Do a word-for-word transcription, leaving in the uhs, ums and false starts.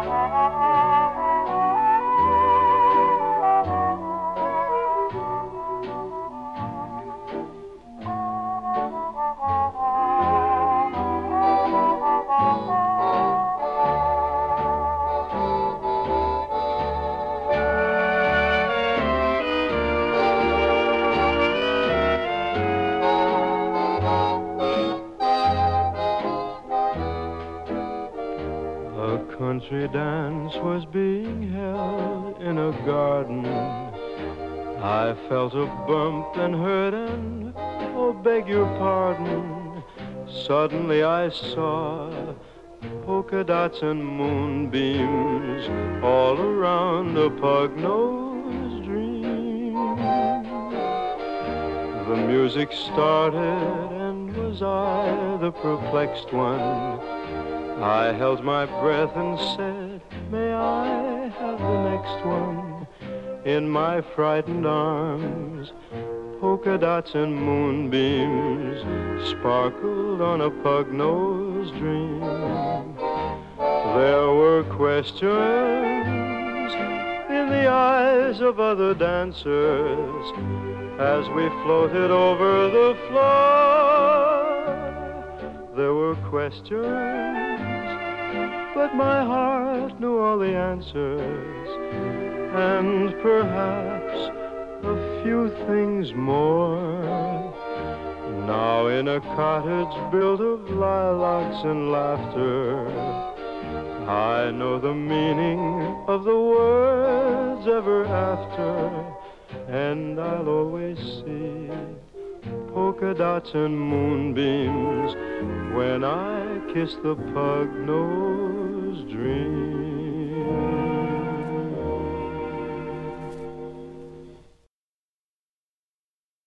A country dance was being held in a garden. I felt a bump and heard an, oh, beg your pardon. Suddenly I saw polka dots and moonbeams all around a pug-nosed dream. The music started, and was I the perplexed one? I held my breath and said, may I have the next one? In my frightened arms, polka dots and moonbeams sparkled on a pug-nosed dream. There were questions in the eyes of other dancers as we floated over the floor. There were questions, but my heart knew all the answers, and perhaps a few things more. Now in a cottage built of lilacs and laughter, I know the meaning of the words ever after, and I'll always see polka dots and moonbeams when I kiss the pug-nosed dream.